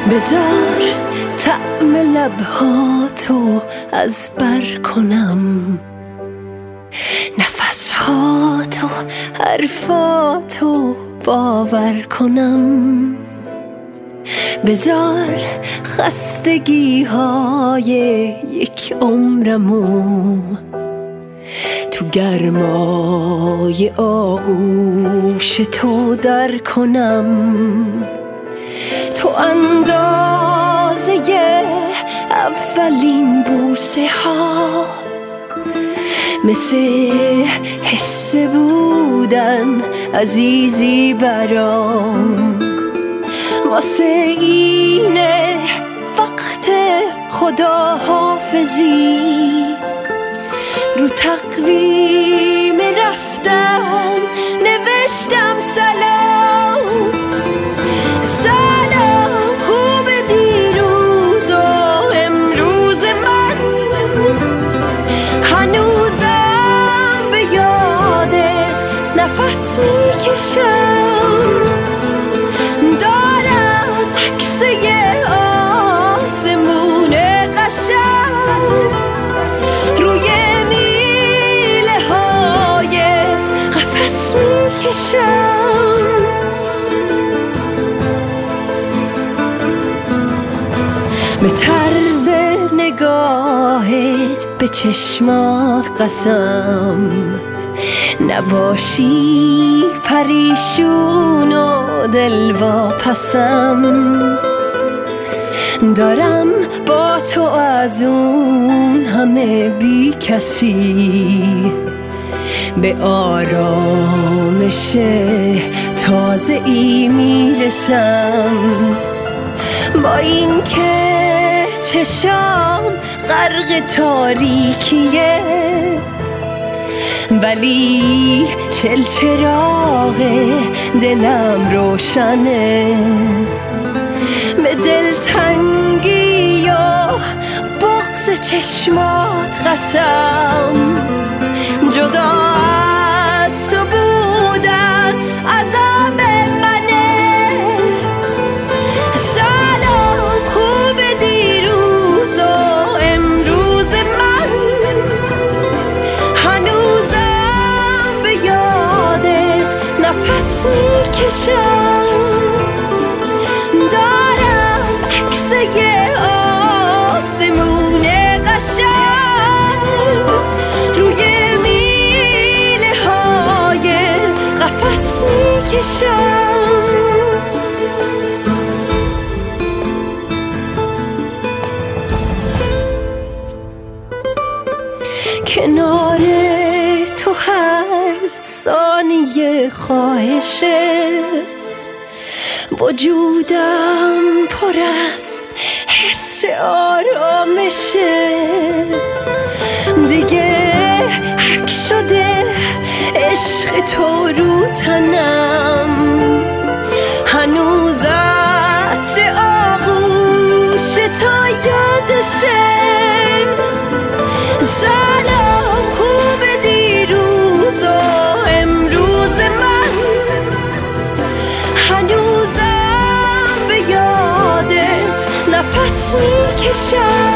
بذار طعم لبهاتو از بر کنم، نفسهاتو حرفاتو باور کنم. بذار خستگی های یک عمرمو تو گرمای آغوش تو در کنم. تو اندازه اولین بوسه ها، مثل حس بودن عزیزی برام. واسه اینه وقت خداحافظی رو تقویم رفتن نوشتم سلام. سلام خوب دیروز و امروز من، هنوزم به یادت نفس میکشم. دارم عکس یه آسمون قشنگ روی میله های قفس میکشم. به طرز نگاهت به چشمات قسم، نباشی پریشون و دل واپسم. دارم با تو از اون همه بی کسی به آرامش تازه ای میرسم. با این که چشام غرق تاریکیه، ولی چراغ دلم روشنه. به دلتنگی و بغض چشمات قسم، جدا از تو بودن عذاب منه. سلام خوب دیروز و امروز من، هنوزم به یادت نفس میکشم. دارم عکس یه آسمون قشنگ روی میله های قفس میکشم. کنار تو هر ثانیه خواهشه، وجودم پر از حس آرامشه. دیگه حک شده عشق تو رو تنم، هنوز عطر آغوش تو یادشه. سلام خوب دیروز و امروز من، هنوزم به یادت نفس میکشم.